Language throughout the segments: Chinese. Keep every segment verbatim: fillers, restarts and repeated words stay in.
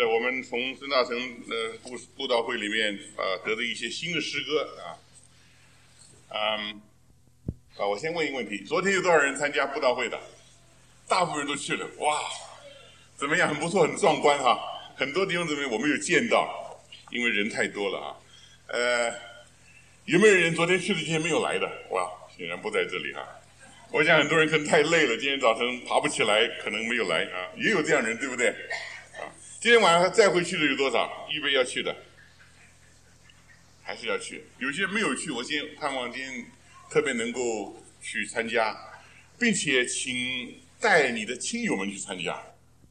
的，我们从孙大成呃布布道会里面啊、呃、得的一些新的诗歌啊，嗯，啊，我先问一个问题：昨天有多少人参加布道会的？大部分人都去了，哇，怎么样？很不错，很壮观哈！很多弟兄姊妹我没有见到，因为人太多了啊。呃，有没有人昨天去的今天没有来的？哇，显然不在这里哈。我想很多人可能太累了，今天早晨爬不起来，可能没有来啊。也有这样人，对不对？啊，今天晚上再回去的有多少？预备要去的，还是要去。有些没有去，我今天盼望今天特别能够去参加，并且请带你的亲友们去参加。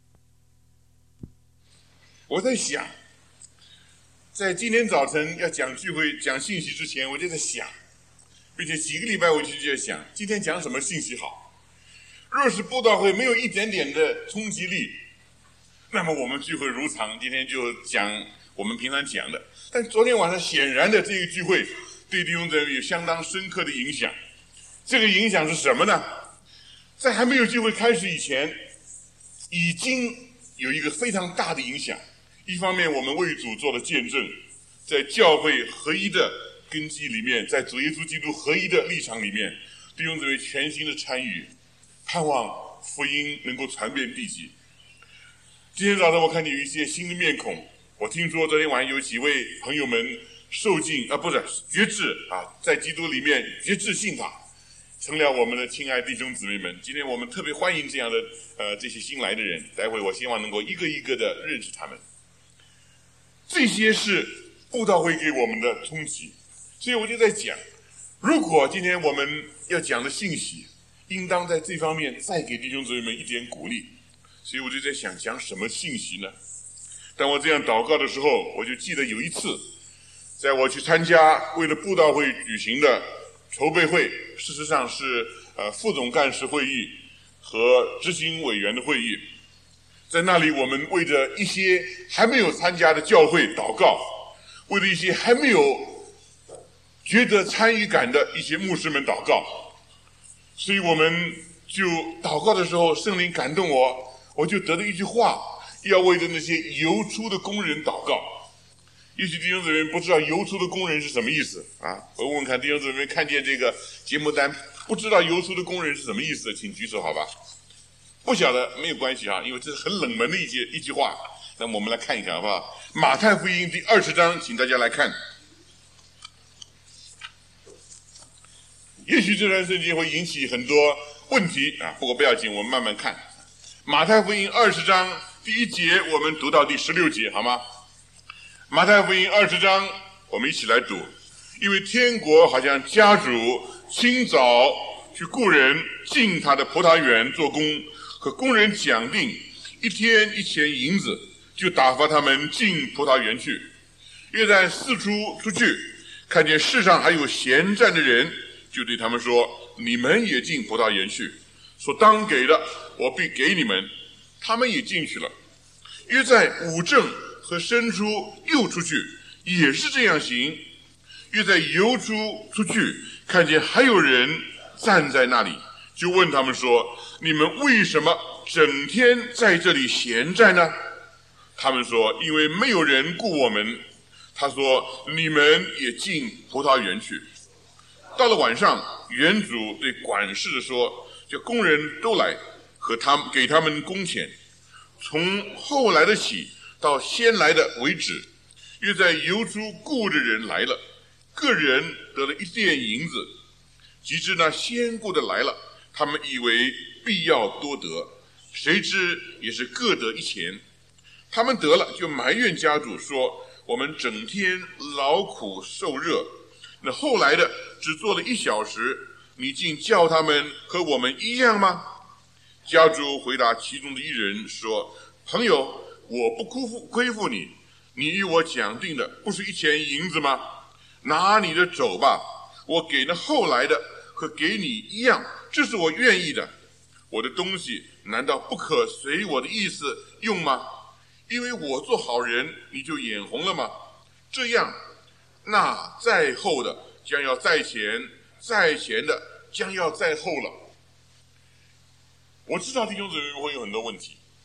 我在想，在今天早晨要讲聚会、讲信息之前，我就在想，并且几个礼拜我就在想，今天讲什么信息好。若是布道会没有一点点的冲击力，那么我们聚会如常，今天就讲我们平常讲的。但昨天晚上显然的这个聚会对弟兄姊妹有相当深刻的影响。这个影响是什么呢？在还没有聚会开始以前，已经有一个非常大的影响。一方面我们为主做了见证，在教会合一的根基里面，在主耶稣基督合一的立场里面，弟兄姊妹全心的参与，盼望福音能够传遍地极。今天早上我看见有一些新的面孔，我听说昨天晚上有几位朋友们受尽啊，不是决志啊，在基督里面决志信他，成了我们的亲爱弟兄姊妹们。今天我们特别欢迎这样的呃这些新来的人，待会我希望能够一个一个的认识他们。这些是布道会给我们的冲击，所以我就在讲，如果今天我们要讲的信息，应当在这方面再给弟兄姊妹们一点鼓励。所以我就在想，讲什么信息呢？当我这样祷告的时候，我就记得有一次，在我去参加为了布道会举行的筹备会，事实上是呃副总干事会议和执行委员的会议。在那里，我们为着一些还没有参加的教会祷告，为了一些还没有觉得参与感的一些牧师们祷告。所以我们就祷告的时候，圣灵感动我，我就得了一句话，要为着那些游出的工人祷告。也许弟兄姊妹不知道游出的工人是什么意思啊？我问问看弟兄姊妹看见这个节目单，不知道游出的工人是什么意思，请举手好吧？不晓得没有关系啊，因为这是很冷门的一句一句话。那么我们来看一看好不好？马太福音第二十章，请大家来看。也许这段圣经会引起很多问题啊，不过不要紧，我们慢慢看。马太福音二十章第一节，我们读到第十六节，好吗？马太福音二十章，我们一起来读。因为天国好像家主清早去雇人进他的葡萄园做工，和工人讲定一天一钱银子，就打发他们进葡萄园去。约在四处出去，看见世上还有闲站的人，就对他们说：你们也进葡萄园去，所当给的我必给你们。他们也进去了。约在五正和申初又出去，也是这样行。约在酉初出去，看见还有人站在那里，就问他们说：你们为什么整天在这里闲站呢？他们说：因为没有人雇我们。他说：你们也进葡萄园去。到了晚上，园主对管事的说：叫工人都来，和他们给他们工钱，从后来的起到先来的为止。约在酉初雇的人来了，个人得了一锭银子。及至那先雇的来了，他们以为必要多得，谁知也是各得一钱。他们得了，就埋怨家主说：我们整天劳苦受热，那后来的只做了一小时，你竟叫他们和我们一样吗？家主回答其中的一人说：朋友，我不辜负亏负你，你与我讲定的不是一钱银子吗？拿你的走吧，我给那后来的和给你一样，这是我愿意的。我的东西难道不可随我的意思用吗？因为我做好人，你就眼红了吗？这样，那在后的将要在前，在前的将要在后了。我知道弟兄姊妹会有很多问题，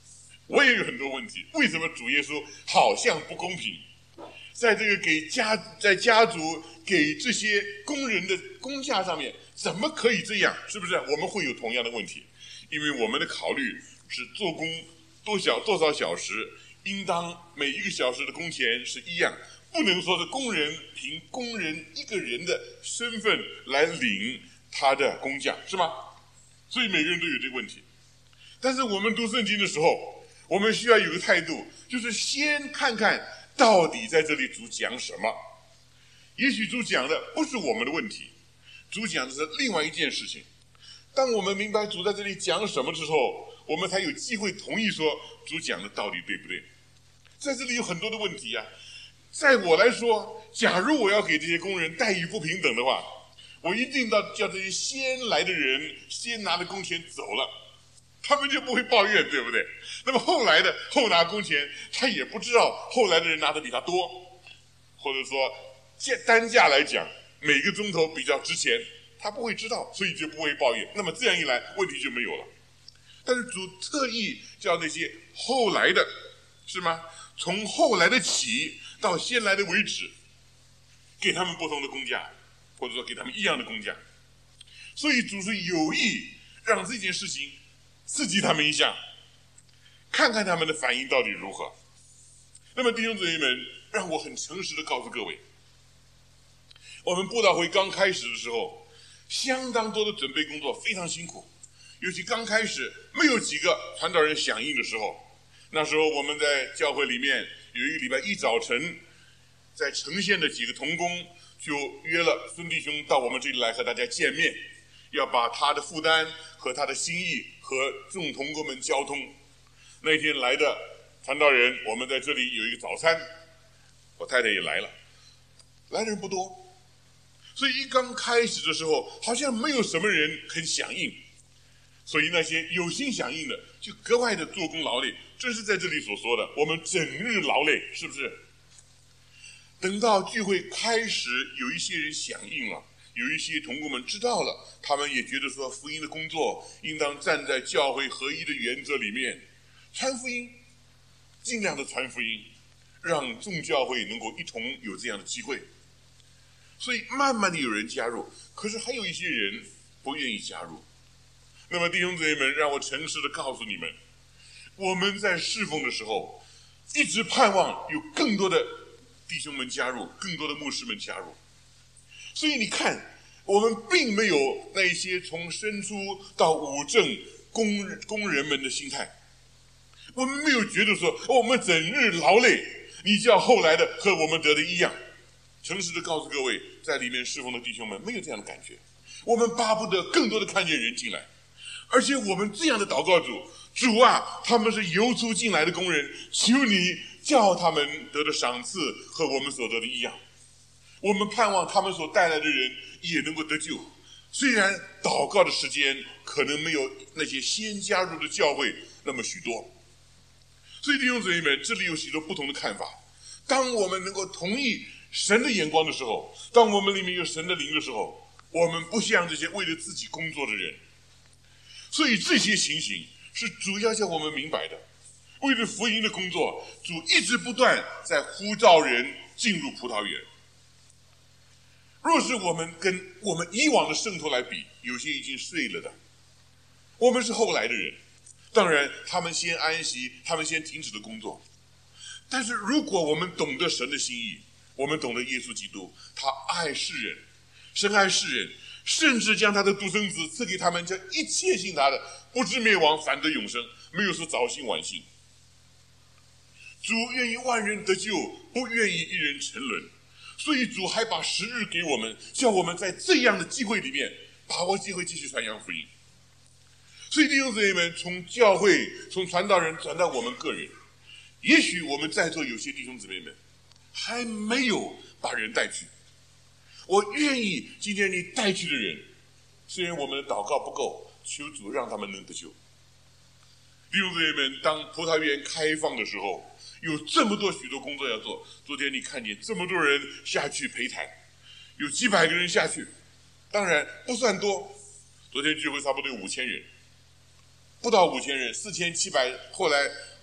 我也有很多问题。为什么主耶稣好像不公平？在这个给家在家族给这些工人的工价上面，怎么可以这样？是不是？我们会有同样的问题，因为我们的考虑是做工多小多少小时，应当每一个小时的工钱是一样，不能说是工人凭工人一个人的身份来领他的工价，是吗？所以每个人都有这个问题。但是我们读圣经的时候，我们需要有个态度，就是先看看到底在这里主讲什么。也许主讲的不是我们的问题，主讲的是另外一件事情。当我们明白主在这里讲什么之后，我们才有机会同意说主讲的到底对不对。在这里有很多的问题啊。在我来说，假如我要给这些工人待遇不平等的话，我一定要叫这些先来的人先拿着工钱走了，他们就不会抱怨，对不对？那么后来的后拿工钱，他也不知道后来的人拿的比他多，或者说单价来讲每个钟头比较值钱，他不会知道，所以就不会抱怨。那么这样一来问题就没有了。但是主特意叫那些后来的，是吗？从后来的起到先来的为止，给他们不同的工价，或者说给他们一样的工价。所以主是有意让这件事情刺激他们一下，看看他们的反应到底如何。那么弟兄姊妹们，让我很诚实的告诉各位，我们布道会刚开始的时候，相当多的准备工作，非常辛苦。尤其刚开始没有几个传道人响应的时候，那时候我们在教会里面有一个礼拜一早晨，在城县的几个同工就约了孙弟兄到我们这里来和大家见面，要把他的负担和他的心意和众同工们交通。那天来的传道人，我们在这里有一个早餐，我太太也来了，来的人不多，所以一刚开始的时候好像没有什么人肯响应，所以那些有心响应的就格外的做工劳累，这是在这里所说的我们整日劳累，是不是？等到聚会开始，有一些人响应了，有一些同工们知道了，他们也觉得说福音的工作应当站在教会合一的原则里面，传福音，尽量的传福音，让众教会能够一同有这样的机会。所以慢慢的有人加入，可是还有一些人不愿意加入。那么弟兄姊妹们，让我诚实的告诉你们，我们在侍奉的时候一直盼望有更多的弟兄们加入，更多的牧师们加入。所以你看，我们并没有那些从生出到五正工工人们的心态，我们没有觉得说我们整日劳累，你叫后来的和我们得的一样。诚实的告诉各位，在里面侍奉的弟兄们没有这样的感觉，我们巴不得更多的看见人进来，而且我们这样的祷告主，主啊，他们是游出进来的工人，求你叫他们得的赏赐和我们所得的一样。我们盼望他们所带来的人也能够得救，虽然祷告的时间可能没有那些先加入的教会那么许多。所以弟兄姊妹们，这里有许多不同的看法。当我们能够同意神的眼光的时候，当我们里面有神的灵的时候，我们不像这些为了自己工作的人。所以这些情形是主要叫我们明白的。为了福音的工作，主一直不断在呼召人进入葡萄园。若是我们跟我们以往的圣徒来比，有些已经睡了的，我们是后来的人，当然他们先安息，他们先停止了工作。但是如果我们懂得神的心意，我们懂得耶稣基督，他爱世人，神爱世人，甚至将他的独生子赐给他们，将一切信他的不至灭亡，反得永生，没有说早信晚信。主愿意万人得救，不愿意一人沉沦，所以主还把时日给我们，叫我们在这样的机会里面把握机会继续传扬福音。所以弟兄姊妹们，从教会从传道人转到我们个人，也许我们在座有些弟兄姊妹们还没有把人带去，我愿意今天你带去的人，虽然我们的祷告不够，求主让他们能得救。弟兄姊妹们，当葡萄园开放的时候，有这么多许多工作要做。昨天你看见这么多人下去陪谈，有几百个人下去，当然不算多，昨天聚会差不多有五千人，不到五千人，四千七百，后来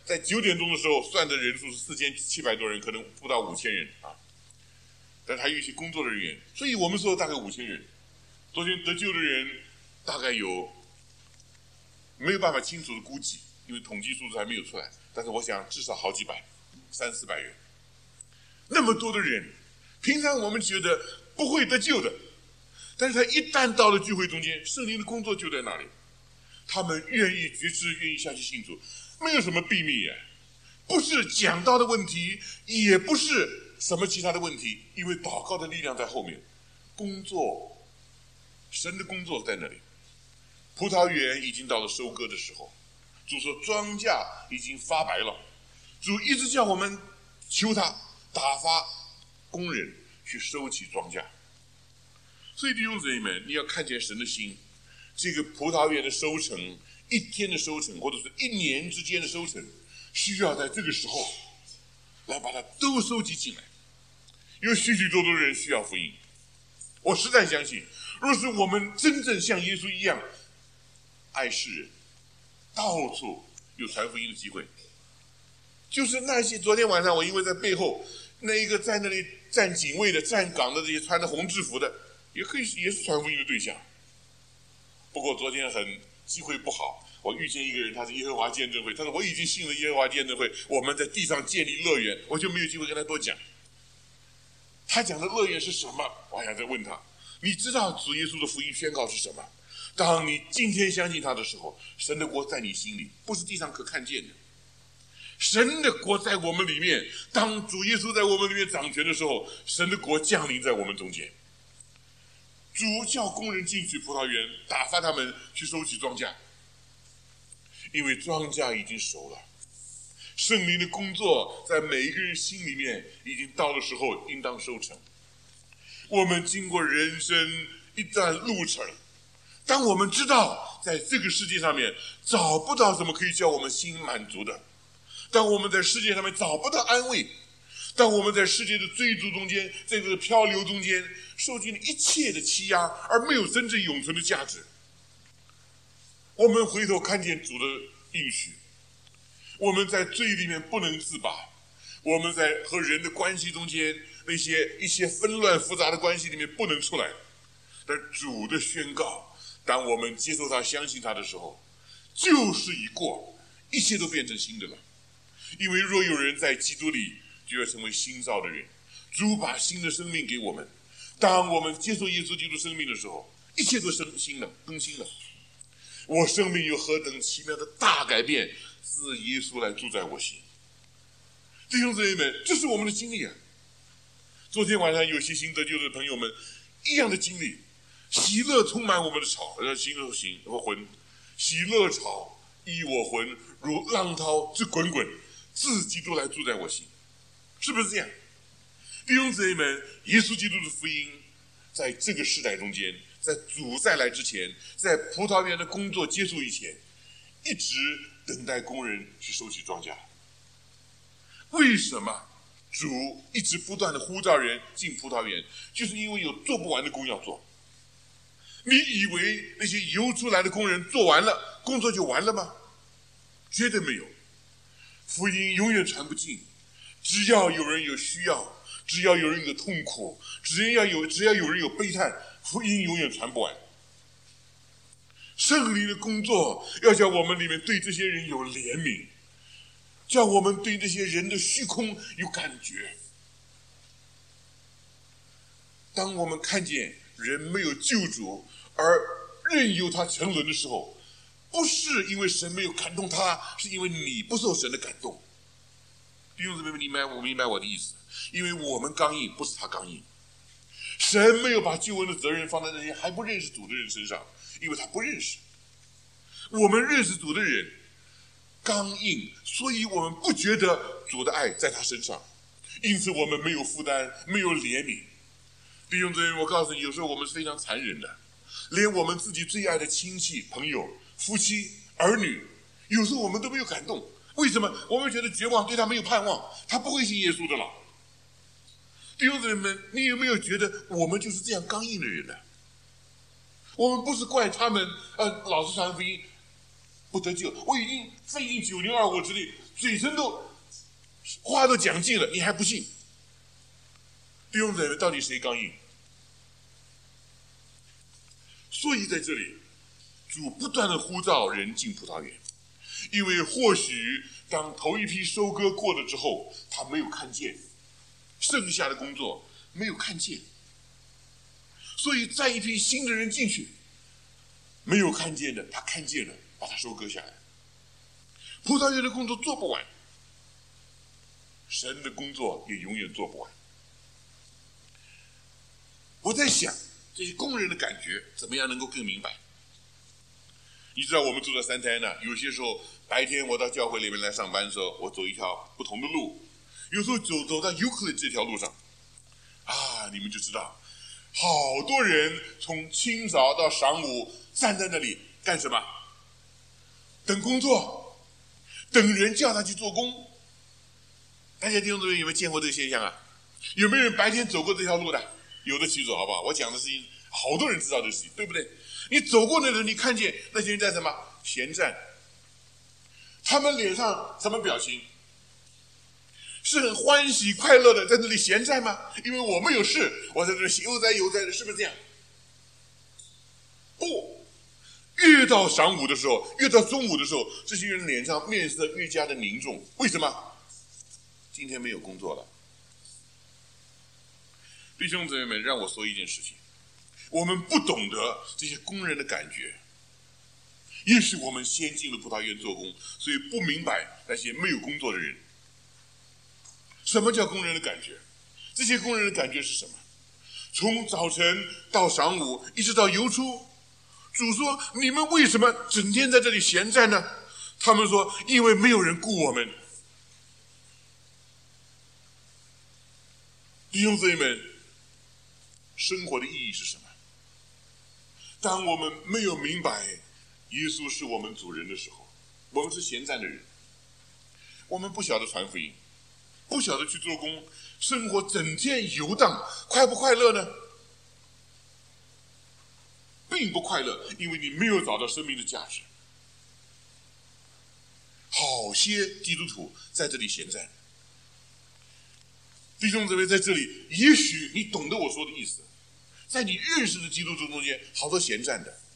在九点钟的时候算的人数是四千七百多人，可能不到五千人啊。但还有一些工作人员，所以我们说大概五千人。昨天得救的人大概有没有办法清楚的估计，因为统计数字还没有出来，但是我想至少好几百，三四百人。那么多的人，平常我们觉得不会得救的，但是他一旦到了聚会中间，圣灵的工作就在那里，他们愿意决志，愿意下去信主，没有什么秘密耶，不是讲道的问题，也不是什么其他的问题，因为祷告的力量在后面，工作，神的工作在那里。葡萄园已经到了收割的时候，主说庄稼已经发白了，主一直叫我们求他打发工人去收起庄稼。所以弟兄姊妹们，你要看见神的心，这个葡萄园的收成，一天的收成，或者是一年之间的收成，需要在这个时候来把它都收集进来。有许许多多人需要福音，我实在相信，若是我们真正像耶稣一样爱世人，到处有传福音的机会。就是那些昨天晚上我因为在背后那一个在那里站警卫的、站岗的这些穿着红制服的，也可以也是传福音的对象。不过昨天很机会不好，我遇见一个人，他是耶和华见证会，他说我已经信了耶和华见证会，我们在地上建立乐园，我就没有机会跟他多讲。他讲的乐园是什么？我还想再问他，你知道主耶稣的福音宣告是什么？当你今天相信他的时候，神的国在你心里，不是地上可看见的。神的国在我们里面，当主耶稣在我们里面掌权的时候，神的国降临在我们中间。主叫工人进去葡萄园，打发他们去收起庄稼，因为庄稼已经熟了。圣灵的工作在每一个人心里面已经到的时候，应当收成。我们经过人生一段路程，当我们知道在这个世界上面找不到什么可以叫我们心满足的，当我们在世界上面找不到安慰，当我们在世界的追逐中间，在这个漂流中间受尽了一切的欺压，而没有真正永存的价值，我们回头看见主的应许，我们在罪里面不能自拔，我们在和人的关系中间那些一些纷乱复杂的关系里面不能出来，但主的宣告，当我们接受他相信他的时候，旧事已过，一切都变成新的了。因为若有人在基督里，就要成为新造的人，主把新的生命给我们，当我们接受耶稣基督生命的时候，一切都生新了，更新了。我生命有何等奇妙的大改变，是耶稣来住在我心。弟兄姊妹们，这是我们的经历啊。昨天晚上有些新得救的朋友们一样的经历，喜乐充满我们的潮，呃，心和心和魂，喜乐潮依我魂，如浪涛之滚滚，自基督来住在我心，是不是这样？弟兄姊妹们，耶稣基督的福音在这个时代中间，在主再来之前，在葡萄园的工作结束以前，一直等待工人去收起庄稼。为什么主一直不断的呼召人进葡萄园？就是因为有做不完的工要做。你以为那些游出来的工人做完了，工作就完了吗？绝对没有。福音永远传不尽，只要有人有需要，只要有人有痛苦，只要有只要有人有悲叹，福音永远传不完。圣灵的工作要叫我们里面对这些人有怜悯，叫我们对这些人的虚空有感觉。当我们看见人没有救主而任由他沉沦的时候，不是因为神没有感动他，是因为你不受神的感动。弟兄姊妹们，你明白我明白我的意思？因为我们刚硬，不是他刚硬。神没有把救恩的责任放在那些还不认识主的人身上，因为他不认识。我们认识主的人刚硬，所以我们不觉得主的爱在他身上，因此我们没有负担，没有怜悯。弟兄姊妹，我告诉你，有时候我们是非常残忍的，连我们自己最爱的亲戚、朋友、夫妻、儿女，有时候我们都没有感动。为什么？我们觉得绝望，对他没有盼望，他不会信耶稣的了。弟兄姊妹们，你有没有觉得我们就是这样刚硬的人呢？我们不是怪他们，呃，老是传福音不得救。我已经费尽九牛二虎之力， 嘴唇都话都讲尽了，你还不信？弟兄姊妹，到底谁刚硬？所以在这里，主不断的呼召人进葡萄园，因为或许当头一批收割过了之后，他没有看见剩下的工作，没有看见，所以再一批新的人进去，没有看见的他看见了，把它收割下来。葡萄园的工作做不完，神的工作也永远做不完。我在想，这些工人的感觉怎么样能够更明白？你知道我们住在三台呢，有些时候白天我到教会里面来上班的时候，我走一条不同的路，有时候走走到 Euclid 这条路上，啊，你们就知道，好多人从清早到晌午站在那里干什么？等工作，等人叫他去做工。大家弟兄姊妹有没有见过这个现象啊？有没有人白天走过这条路的？有的骑走好不好？我讲的事情，好多人知道这个事情，对不对？你走过那人，你看见那些人在什么闲站？他们脸上什么表情？是很欢喜快乐的在那里闲站吗？因为我们有事，我在这里悠哉悠哉的，是不是这样？不，越到晌午的时候，越到中午的时候，这些人脸上面色越加的凝重。为什么？今天没有工作了。弟兄姊妹们，让我说一件事情，我们不懂得这些工人的感觉，也许我们先进了葡萄园做工，所以不明白那些没有工作的人。什么叫工人的感觉？这些工人的感觉是什么？从早晨到晌午，一直到游出，主说：你们为什么整天在这里闲站呢？他们说：因为没有人雇我们。弟兄姊妹们，生活的意义是什么？当我们没有明白耶稣是我们主人的时候，我们是闲站的人，我们不晓得传福音，不晓得去做工，生活整天游荡，快不快乐呢？并不快乐，因为你没有找到生命的价值。好些基督徒在这里闲站，弟兄姊妹，在这里，也许你懂得我说的意思。在你认识的基督徒中间，好多闲站的。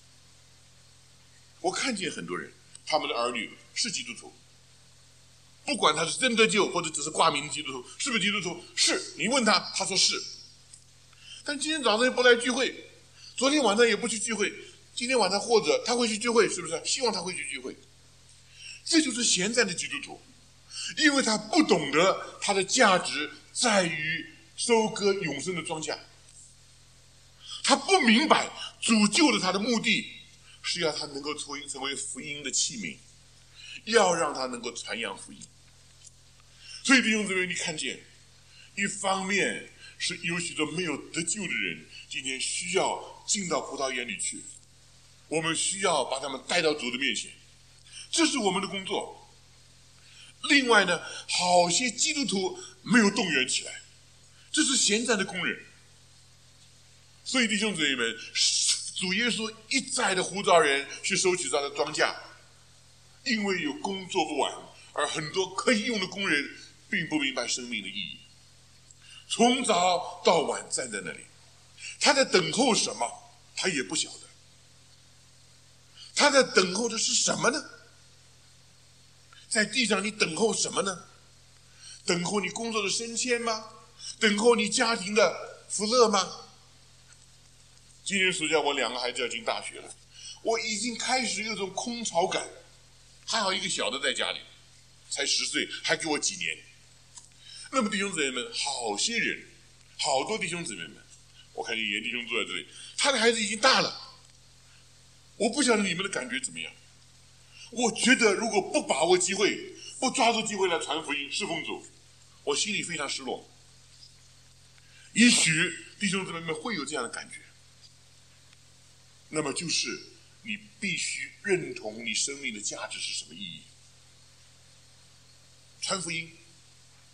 我看见很多人，他们的儿女是基督徒，不管他是真得救或者只是挂名的基督徒，是不是基督徒？是。你问他，他说是。但今天早上也不来聚会，昨天晚上也不去聚会，今天晚上或者他会去聚会，是不是？希望他会去聚会。这就是闲站的基督徒，因为他不懂得他的价值在于收割永生的庄稼。他不明白主救了他的目的是要他能够成为福音的器皿，要让他能够传扬福音。所以弟兄姊妹，你看见一方面是有许多没有得救的人今天需要进到葡萄园里去，我们需要把他们带到主的面前，这是我们的工作。另外呢，好些基督徒没有动员起来，这是闲站的工人。所以弟兄姊妹们，主耶稣一再的呼召人去收取他的庄稼，因为有工做不完，而很多可以用的工人并不明白生命的意义，从早到晚站在那里，他在等候什么他也不晓得。他在等候的是什么呢？在地上你等候什么呢？等候你工作的升迁吗？等候你家庭的福乐吗？今年暑假我两个孩子要进大学了，我已经开始有种空巢感。还好一个小的在家里，才十岁，还给我几年。那么弟兄姊妹们，好些人，好多弟兄姊妹们，我看见严弟兄坐在这里，他的孩子已经大了。我不晓得你们的感觉怎么样。我觉得如果不把握机会，不抓住机会来传福音侍奉主，我心里非常失落。也许弟兄姊妹们会有这样的感觉，那么就是你必须认同你生命的价值是什么意义。传福音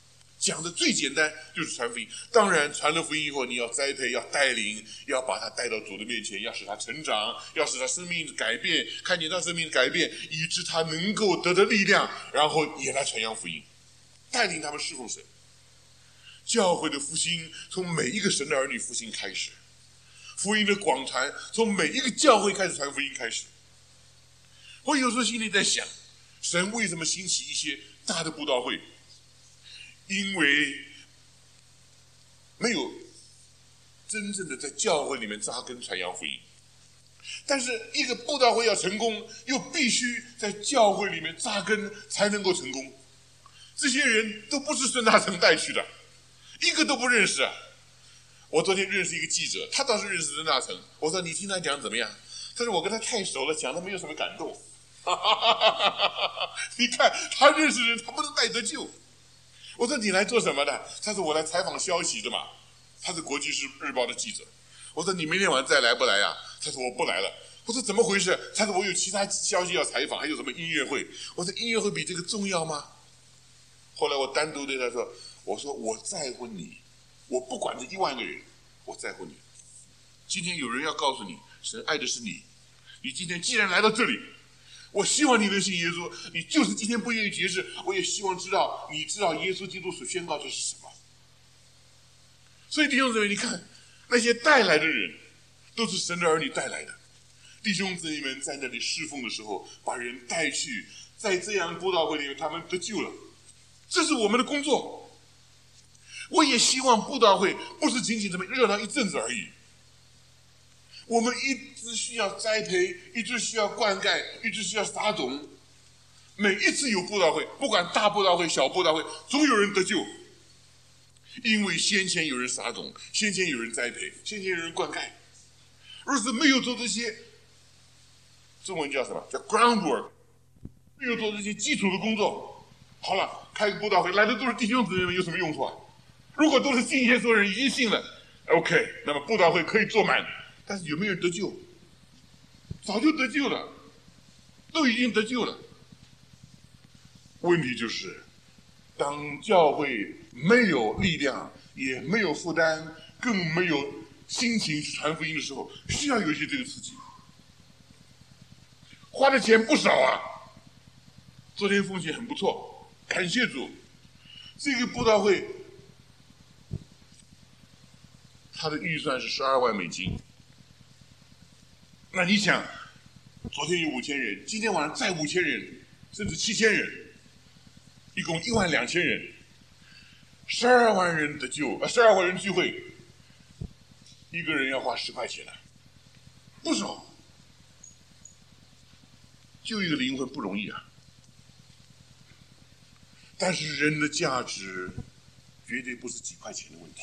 讲的最简单就是传福音。当然传了福音以后，你要栽培，要带领，要把他带到主的面前，要使他成长，要使他生命改变，看见他生命改变，以致他能够得到力量，然后也来传扬福音，带领他们侍奉神。教会的复兴从每一个神的儿女复兴开始，福音的广传从每一个教会开始传福音开始。我有时候心里在想，神为什么兴起一些大的布道会？因为没有真正的在教会里面扎根传扬福音。但是一个布道会要成功，又必须在教会里面扎根才能够成功。这些人都不是孙大成带去的，一个都不认识啊！我昨天认识一个记者，他倒是认识孙大成。我说你听他讲怎么样？他说我跟他太熟了，讲的没有什么感动。你看他认识人，他不能带得救。我说你来做什么的？他说我来采访消息的嘛。他是国际日报的记者。我说你明天晚上再来不来呀？他说我不来了。我说怎么回事？他说我有其他消息要采访，还有什么音乐会。我说音乐会比这个重要吗？后来我单独对他说，我说我在乎你，我不管这一万个人，我在乎你。今天有人要告诉你，神爱的是你。你今天既然来到这里，我希望你能信耶稣。你就是今天不愿意解释，我也希望知道你知道耶稣基督所宣告的是什么。所以弟兄姊妹，你看那些带来的人都是神的儿女带来的。弟兄姊妹们在那里侍奉的时候，把人带去，在这样布道会里面他们得救了，这是我们的工作。我也希望布道会不是仅仅这么热闹一阵子而已，我们一直需要栽培，一直需要灌溉，一直需要撒种。每一次有布道会，不管大布道会小布道会，总有人得救，因为先前有人撒种，先前有人栽培，先前有人灌溉。若是没有做这些，中文叫什么？叫 groundwork， 没有做这些基础的工作，好了，开个布道会来的都是弟兄姊妹们，有什么用处啊？如果都是信耶稣的人已经信了 ，OK， 那么布道会可以坐满。但是有没有人得救？早就得救了，都已经得救了。问题就是，当教会没有力量，也没有负担，更没有心情去传福音的时候，需要有一些这个刺激。花的钱不少啊，昨天奉献很不错，感谢主。这个布道会，他的预算是十二万美金。那你想，昨天有五千人，今天晚上再五千人，甚至七千人，一共一万两千人，十二万人的救，呃，十二万人聚会，一个人要花十块钱呢，不少。救一个灵魂不容易啊，但是人的价值绝对不是几块钱的问题。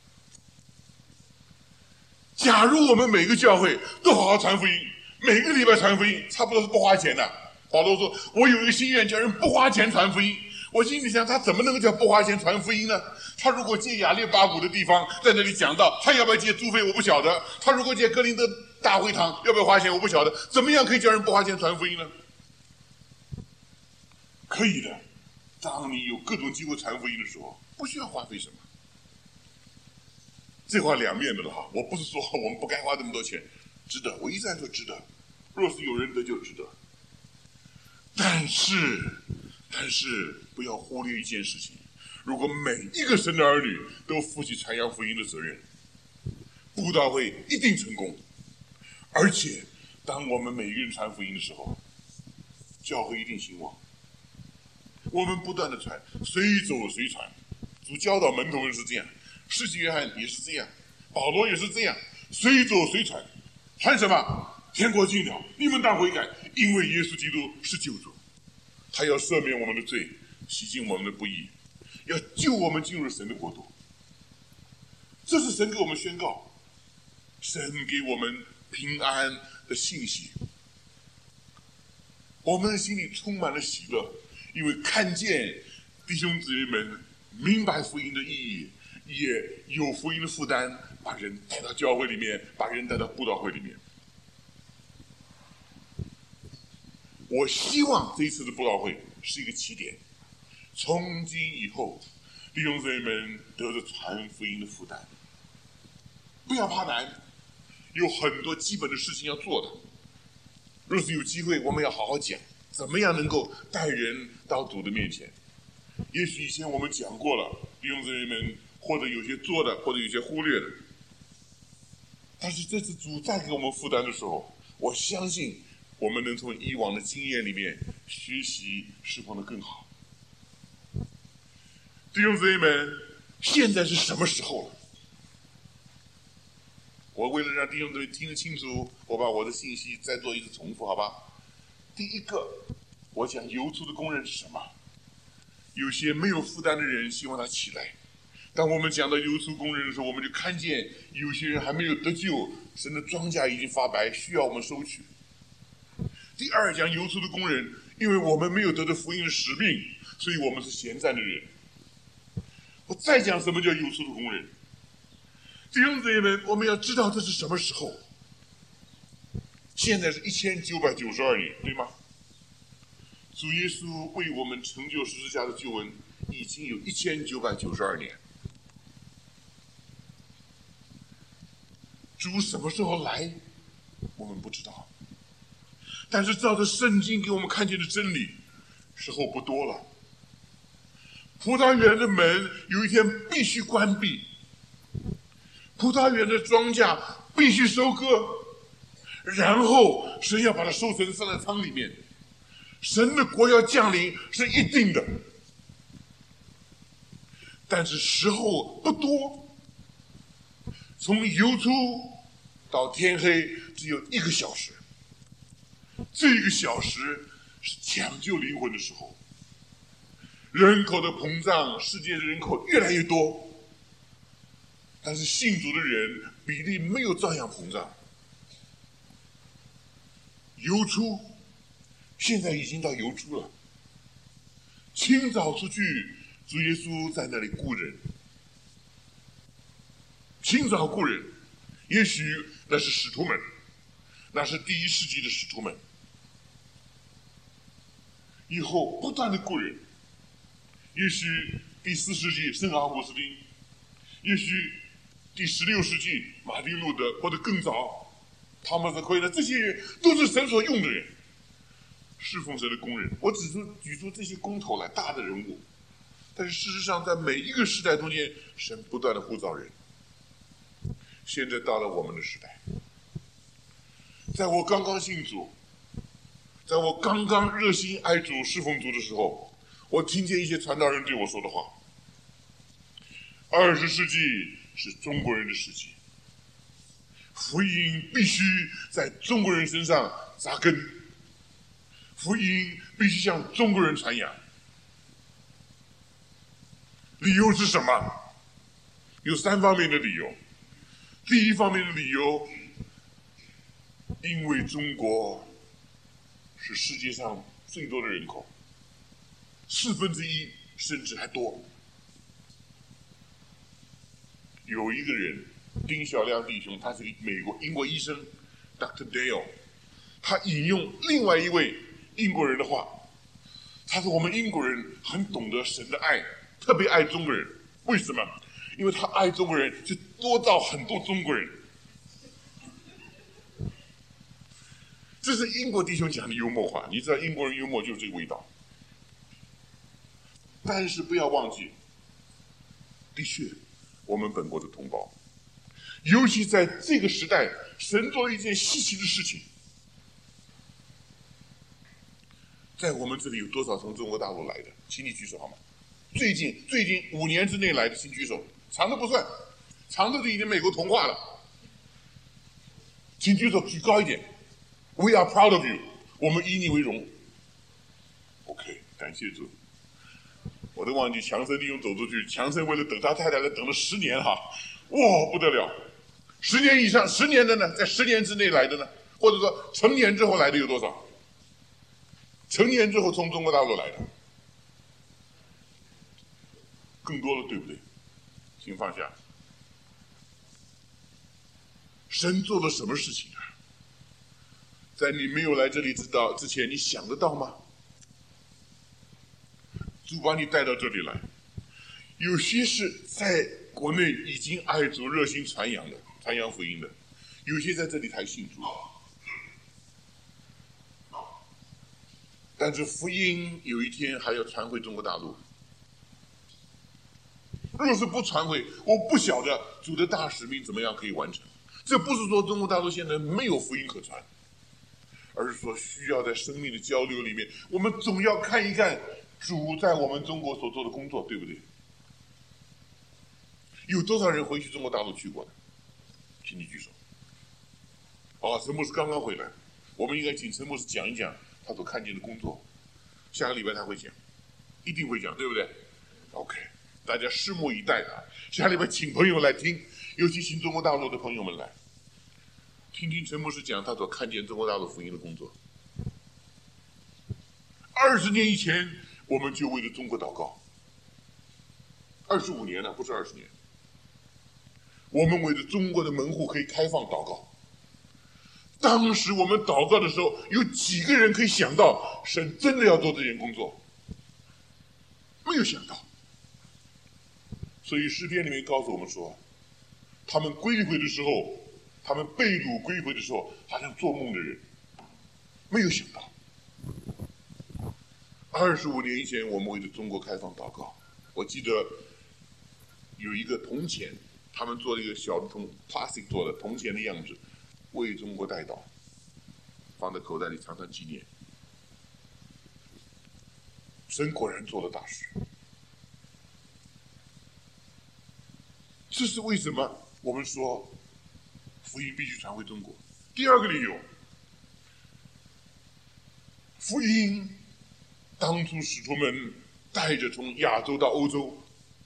假如我们每个教会都好好传福音，每个礼拜传福音，差不多是不花钱的。保罗说：“我有一个心愿，叫人不花钱传福音。”我心里想，他怎么能够叫不花钱传福音呢？他如果借亚列巴谷的地方在那里讲道，他要不要借租费我不晓得。他如果借哥林多大会堂，要不要花钱我不晓得。怎么样可以叫人不花钱传福音呢？可以的，当你有各种机会传福音的时候，不需要花费什么。这话两面的了哈，我不是说我们不该花这么多钱，值得，我一再说值得。若是有人得就值得。但是，但是不要忽略一件事情：如果每一个神的儿女都负起传扬福音的责任，布道会一定成功。而且，当我们每一个人传福音的时候，教会一定兴旺。我们不断的传，随走随传。主教导门徒们是这样。施洗约翰也是这样，保罗也是这样，随走随传。传什么？天国近了，你们当悔改，因为耶稣基督是救主，他要赦免我们的罪，洗净我们的不义，要救我们进入神的国度。这是神给我们宣告，神给我们平安的信息。我们的心里充满了喜乐，因为看见弟兄姊妹们明白福音的意义，也有福音的负担，把人带到教会里面，把人带到布道会里面。我希望这一次的布道会是一个起点，从今以后， 弟兄姊妹们得着传福音的负担。不要怕难，有很多基本的事情要做的。若是有机会，我们要好好讲，怎么样能够带人到主的面前。也许以前我们讲过了，弟兄姊妹们或者有些做的，或者有些忽略的。但是这次主再给我们负担的时候，我相信我们能从以往的经验里面学习释放得更好。弟兄姊妹们，现在是什么时候了？我为了让弟兄姊妹听得清楚，我把我的信息再做一次重复，好吧？第一个，我讲游出的工人是什么？有些没有负担的人，希望他起来。当我们讲到游出工人的时候，我们就看见有些人还没有得救，神的庄稼已经发白，需要我们收取。第二，讲游出的工人，因为我们没有得到福音的使命，所以我们是闲散的人。我再讲什么叫游出的工人。弟兄姊妹们，我们要知道这是什么时候。现在是一千九百九十二年，对吗？主耶稣为我们成就十字架的救恩，已经有一千九百九十二年。主什么时候来，我们不知道。但是照着圣经给我们看见的真理，时候不多了。葡萄园的门有一天必须关闭，葡萄园的庄稼必须收割，然后神要把它收成放在仓里面。神的国要降临是一定的，但是时候不多，从游出到天黑只有一个小时，这个小时是抢救灵魂的时候。人口的膨胀，世界的人口越来越多，但是信主的人比例没有照样膨胀。游出现在已经到游出了，清早出去，主耶稣在那里雇人。清早雇人，也许那是使徒们，那是第一世纪的使徒们。以后不断的雇人，也许第四世纪圣奥古斯丁，也许第十六世纪马丁路德，或者更早汤马斯奎勒，这些人都是神所用的人，侍奉神的工人。我只是举出这些工头来，大的人物。但是事实上，在每一个时代中间，神不断的呼召人。现在到了我们的时代，在我刚刚信主，在我刚刚热心爱主侍奉主的时候，我听见一些传道人对我说的话：二十世纪是中国人的世纪，福音必须在中国人身上扎根，福音必须向中国人传扬。理由是什么？有三方面的理由。第一方面的理由，因为中国是世界上最多的人口，四分之一甚至还多。有一个人，丁小亮弟兄，他是个美国英国医生 Doctor Dale， 他引用另外一位英国人的话，他说我们英国人很懂得神的爱，特别爱中国人。为什么？因为他爱中国人就多到很多中国人。这是英国弟兄讲的幽默话，你知道英国人幽默就是这个味道。但是不要忘记，的确我们本国的同胞，尤其在这个时代，神做了一件稀奇的事情。在我们这里有多少从中国大陆来的？请你举手好吗？最近最近五年之内来的，请举手。长的不算，长的都已经美国同化了。请举手，举高一点。We are proud of you， 我们以你为荣。OK， 感谢主。我都忘记强生弟兄走出去，强生为了等他太太来等了十年哈，哇不得了，十年以上，十年的呢，在十年之内来的呢，或者说成年之后来的有多少？成年之后从中国大陆来的更多了，对不对？请放下。神做了什么事情啊？在你没有来这里知道之前，你想得到吗？主把你带到这里来， 有些是在国内已经爱主热心传扬的，传扬福音的，有些在这里才信主。但是福音有一天还要传回中国大陆。若是不传回，我不晓得主的大使命怎么样可以完成。这不是说中国大陆现在没有福音可传，而是说需要在生命的交流里面，我们总要看一看主在我们中国所做的工作，对不对？有多少人回去中国大陆去过的？请你举手。哦，陈牧师刚刚回来，我们应该请陈牧师讲一讲他所看见的工作。下个礼拜他会讲，一定会讲，对不对 ？OK， 大家拭目以待啊！下礼拜请朋友来听，尤其请中国大陆的朋友们来听听陈牧师讲他所看见中国大陆福音的工作。二十年以前，我们就为了中国祷告。二十五年了，不是二十年。我们为了中国的门户可以开放祷告。当时我们祷告的时候，有几个人可以想到神真的要做这件工作？没有想到。所以诗篇里面告诉我们说，他们归回的时候，他们被掳归回的时候，好像做梦的人，没有想到。二十五年以前，我们为了中国开放祷告，我记得有一个铜钱，他们做了一个小的铜 plastic 做的铜钱的样子，为中国代祷，放在口袋里常常纪念。神果然做了大事。这是为什么我们说福音必须传回中国？第二个理由，福音当初使徒们带着从亚洲到欧洲，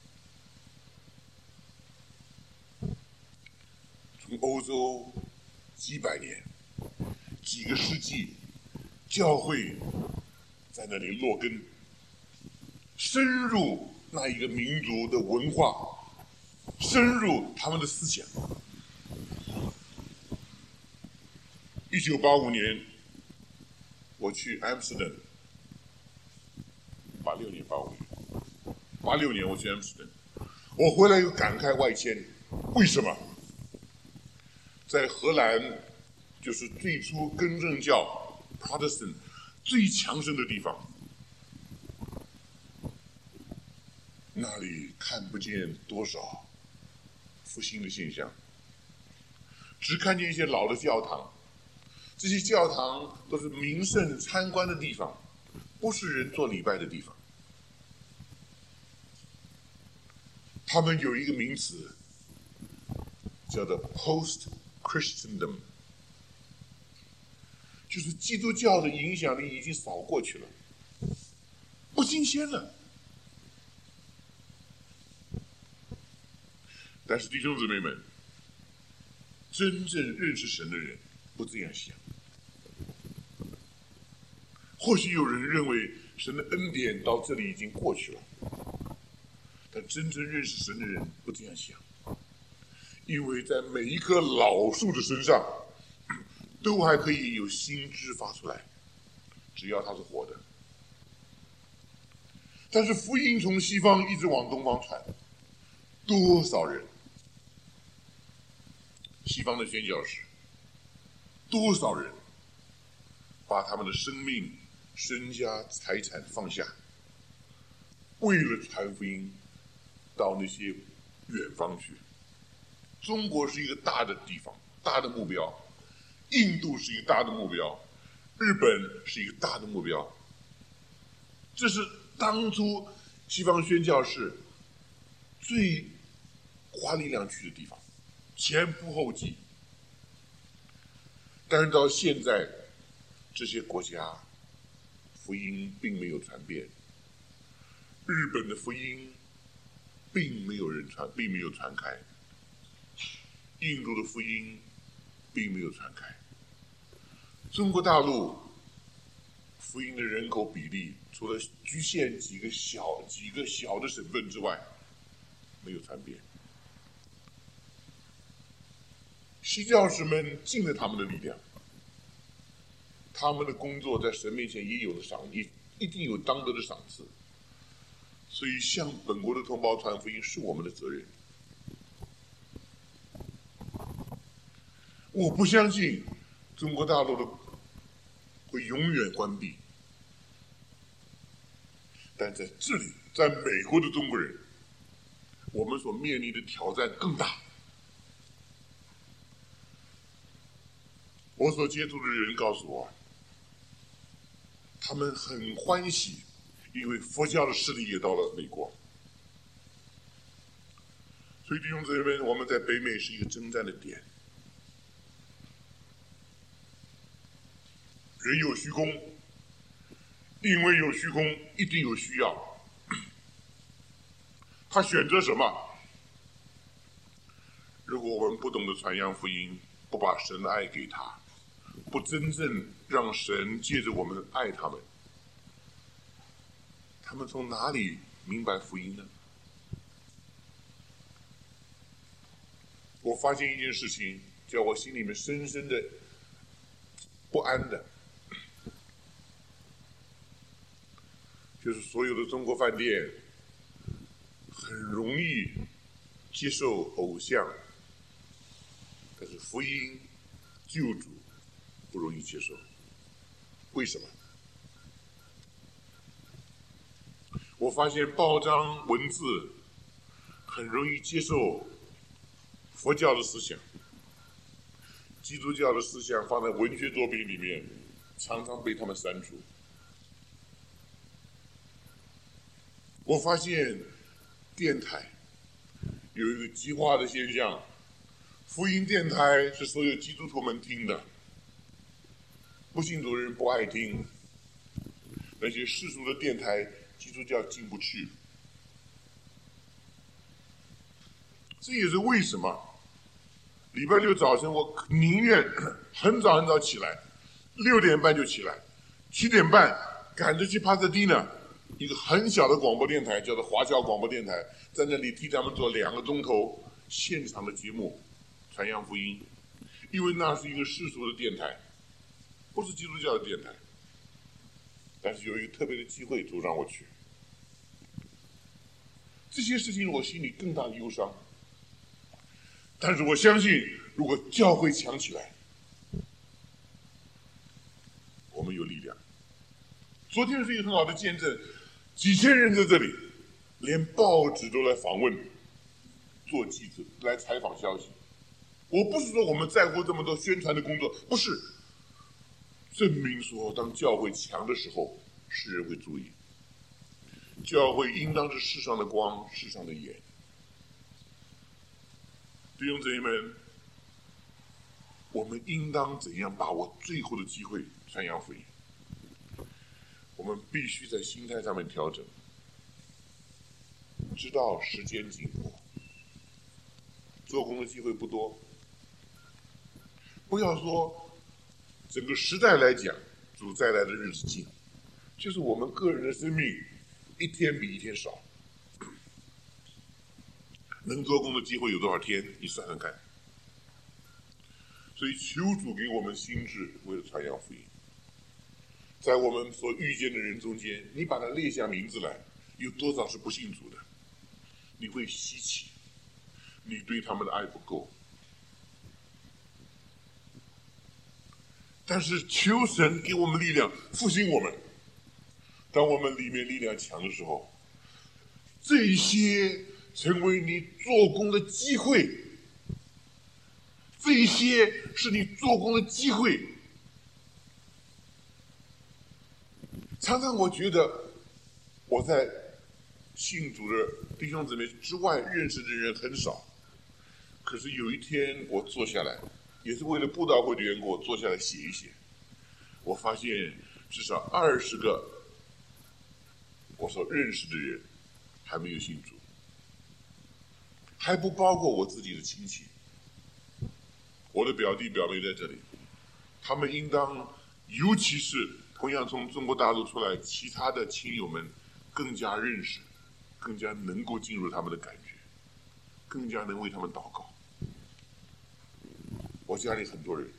从欧洲几百年、几个世纪，教会在那里落根，深入那一个民族的文化，深入他们的思想。一九八五年，我去阿姆斯特丹，八六年、八五年、八六年我去阿姆斯特丹，我回来又感慨万千。为什么？在荷兰，就是最初更正教 Protestant 最强盛的地方，那里看不见多少复兴的现象，只看见一些老的教堂。这些教堂都是名胜参观的地方，不是人做礼拜的地方。他们有一个名词叫做 post-Christendom， 就是基督教的影响力已经扫过去了，不新鲜了。但是弟兄姊妹们，真正认识神的人不这样想。或许有人认为神的恩典到这里已经过去了，但真正认识神的人不这样想，因为在每一棵老树的身上，都还可以有新枝发出来，只要它是活的。但是福音从西方一直往东方传，多少人？西方的宣教士，多少人把他们的生命、身家、财产放下，为了传福音到那些远方去。中国是一个大的地方，大的目标；印度是一个大的目标；日本是一个大的目标。这是当初西方宣教士最花力量去的地方，前仆后继。但是到现在，这些国家福音并没有传遍，日本的福音并没有人传，并没有传开，印度的福音并没有传开，中国大陆福音的人口比例，除了局限几个小几个小的省份之外，没有传遍。西教士们尽了他们的力量，他们的工作在神面前也有了赏，也一定有当得的赏赐。 所以向本国的同胞传福音是我们的责任。我不相信中国大陆的会永远关闭，但在这里，在美国的中国人，我们所面临的挑战更大。我所接触的人告诉我，他们很欢喜，因为佛教的势力也到了美国。所以弟兄姊妹们，我们在北美是一个征战的点。人有虚空，因为有虚空，一定有需要。他选择什么？如果我们不懂得传扬福音，不把神的爱给他，不真正让神借着我们爱他们，他们从哪里明白福音呢？我发现一件事情，叫我心里面深深的不安的，就是所有的中国饭店很容易接受偶像，但是福音救主不容易接受。为什么？我发现报章文字很容易接受佛教的思想，基督教的思想放在文学作品里面，常常被他们删除。我发现电台有一个激化的现象，福音电台是所有基督徒们听的，不信主的人不爱听，那些世俗的电台基督教进不去。这也是为什么礼拜六早晨我宁愿很早很早起来，六点半就起来，七点半赶着去帕萨蒂娜一个很小的广播电台，叫做华侨广播电台，在那里替他们做两个钟头现场的节目，传扬福音。因为那是一个世俗的电台，不是基督教的电台，但是有一个特别的机会，主让我去。这些事情我心里更大的忧伤，但是我相信，如果教会强起来，我们有力量。昨天是一个很好的见证，几千人在这里，连报纸都来访问，做记者来采访消息。我不是说我们在乎这么多宣传的工作，不是，证明说当教会强的时候，世人会注意。教会应当是世上的光，世上的盐。弟兄姊妹们，我们应当怎样把握最后的机会传扬福音？我们必须在心态上面调整，知道时间紧迫，做工的机会不多。不要说整个时代来讲，主再来的日子近，就是我们个人的生命一天比一天少。能做工的机会有多少天？你算算看。所以求主给我们心智，为了传扬福音。在我们所遇见的人中间，你把它列下名字来，有多少是不信主的？你会稀奇，你对他们的爱不够。但是求神给我们力量，复兴我们。当我们里面力量强的时候，这一些成为你做工的机会，这一些是你做工的机会。常常我觉得我在信主的弟兄姊妹之外认识的人很少，可是有一天我坐下来，也是为了布道会的缘故，我坐下来写一写，我发现至少二十个我所认识的人还没有信主，还不包括我自己的亲戚。我的表弟表妹在这里，他们应当，尤其是同样从中国大陆出来其他的亲友们，更加认识，更加能够进入他们的感觉，更加能为他们祷告。我家里很多人，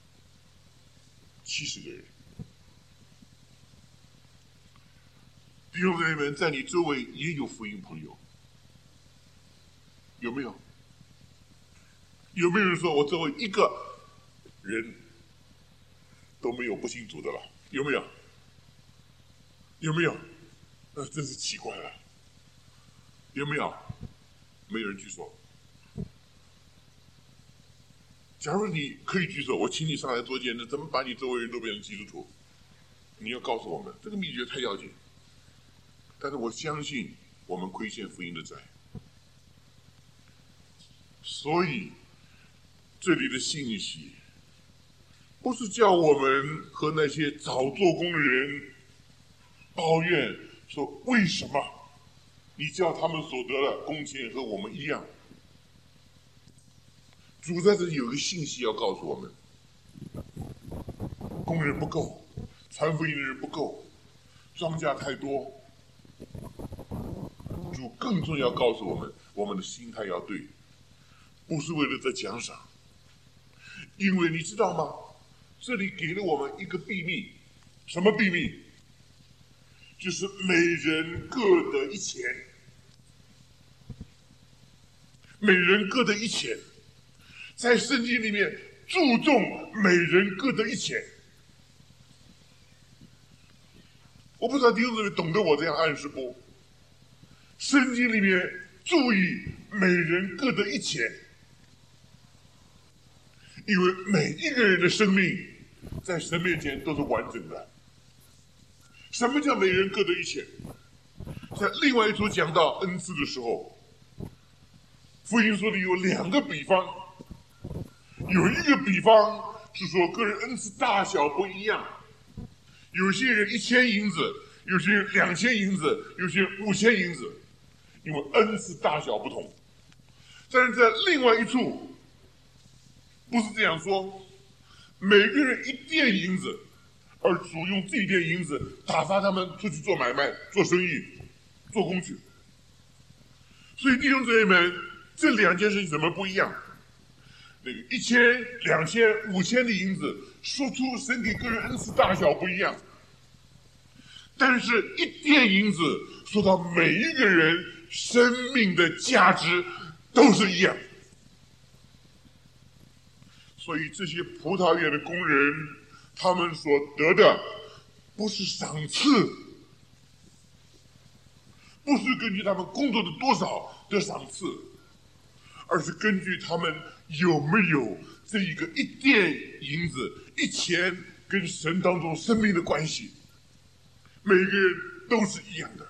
七十个人。 弟兄姊妹们，在你周围也有福音朋友，有没有？有没有人说我周围一个人都没有不信主的了？有没有？有没有？那真是奇怪了。有没有？没有人举手。假如你可以举手，我请你上来做见证，怎么把你周围人都变成基督徒？你要告诉我们，这个秘诀太要紧。但是我相信我们亏欠福音的债，所以这里的信息不是叫我们和那些早做工的人抱怨说为什么你叫他们所得的工钱和我们一样。主在这里有一个信息要告诉我们，工人不够，传福音的人不够，庄稼太多。主更重要告诉我们，我们的心态要对，不是为了这奖赏。因为你知道吗？这里给了我们一个秘密，什么秘密？就是每人各得一钱，每人各得一钱。在圣经里面注重每人各得一钱。我不知道弟兄姊妹懂得我这样暗示不？圣经里面注意每人各得一钱，因为每一个人的生命在神面前都是完整的。什么叫每人各得一钱？在另外一处讲到恩赐的时候，福音说的有两个比方，有一个比方是说个人恩赐大小不一样，有些人一千银子，有些人两千银子，有些人五千银子，因为恩赐大小不同。但是在另外一处不是这样说，每个人一点银子，而主用这一点银子打发他们出去做买卖、做生意、做工具。所以弟兄姊妹们，这两件事情怎么不一样？那个一千、两千、五千的银子，说出神给个人恩赐大小不一样，但是一点银子说到每一个人生命的价值都是一样。所以这些葡萄园的工人，他们所得的不是赏赐，不是根据他们工作的多少的赏赐，而是根据他们有没有这一个一点银子、一钱跟神当中生命的关系。每个人都是一样的，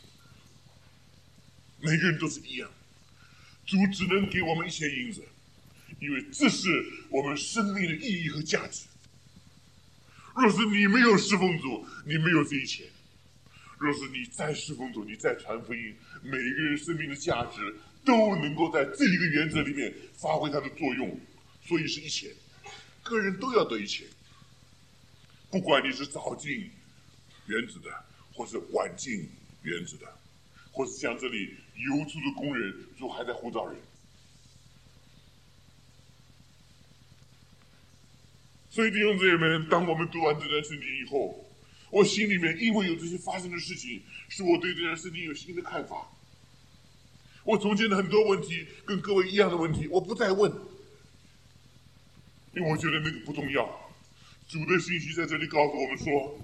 每个人都是一样。主只能给我们一钱银子，因为这是我们生命的意义和价值。若是你没有侍奉主，你没有这一钱；若是你再侍奉主，你再传福音，每一个人生命的价值都能够在这一个原则里面发挥它的作用，所以是一钱，个人都要得一钱。不管你是早进园子的，或是晚进园子的，或是像这里游出的工人，主还在呼召人。所以弟兄姊妹们，当我们读完这段圣经以后，我心里面因为有这些发生的事情，使我对这段圣经有新的看法。我从前的很多问题跟各位一样的问题，我不再问，因为我觉得那个不重要。主的信息在这里告诉我们说，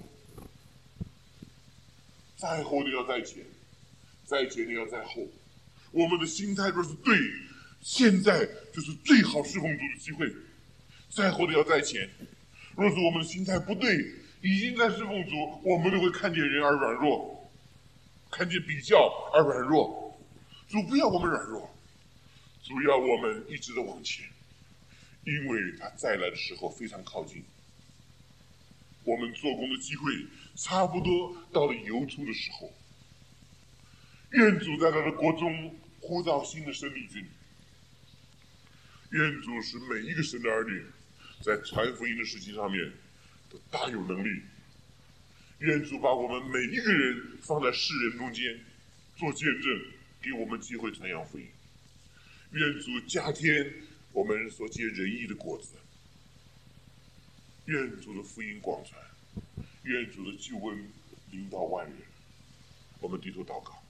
在后的要在前，在前的要在后。我们的心态若是对，现在就是最好侍奉主的机会。在后的要在前，若是我们的心态不对，已经在侍奉主，我们都会看见人而软弱，看见比较而软弱。主不要我们软弱，主要我们一直的往前，因为他再来的时候非常靠近。我们做工的机会差不多到了游出的时候。愿主在他的国中呼召新的生力军，愿主使每一个神的儿女在传福音的事情上面都大有能力。愿主把我们每一个人放在世人中间做见证，给我们机会传扬福音。愿主加添我们所结仁义的果子。愿主的福音广传，愿主的救恩临到万人。 我们低头祷告。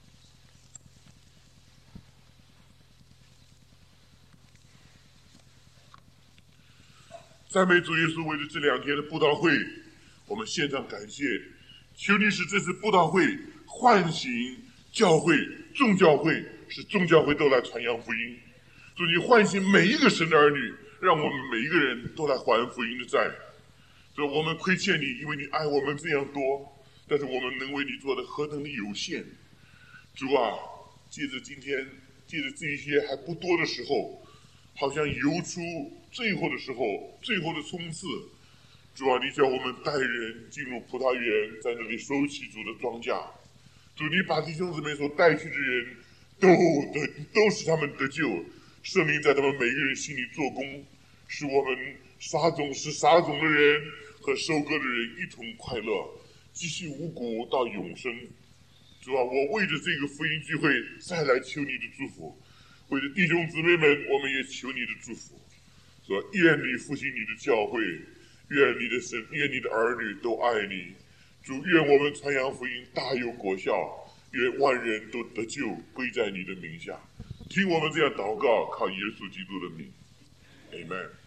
赞美主耶稣，为了这两天的布道会，我们献上感谢。求你使这次布道会唤醒教会、众教会，使众教会都来传扬福音。主，你唤醒每一个神的儿女，让我们每一个人都来还福音的债。主，我们亏欠你，因为你爱我们这样多，但是我们能为你做的何等的有限。主啊，借着今天，借着这些还不多的时候，好像游出最后的时候，最后的冲刺。主啊，你叫我们带人进入葡萄园，在那里收起主的庄稼。主，你把弟兄姊妹所带去的人都得，都使他们得救。圣灵在他们每个人心里做工，使我们撒种使撒种的人和收割的人一同快乐，继续五谷到永生。主啊，我为着这个福音聚会再来求你的祝福，为着弟兄姊妹们，我们也求你的祝福。说愿你复兴你的教会，愿你的神，愿你的儿女都爱你。主，愿我们传扬福音大有果效，愿万人都得救，归在你的名下。听我们这样祷告，靠耶稣基督的名 ，Amen。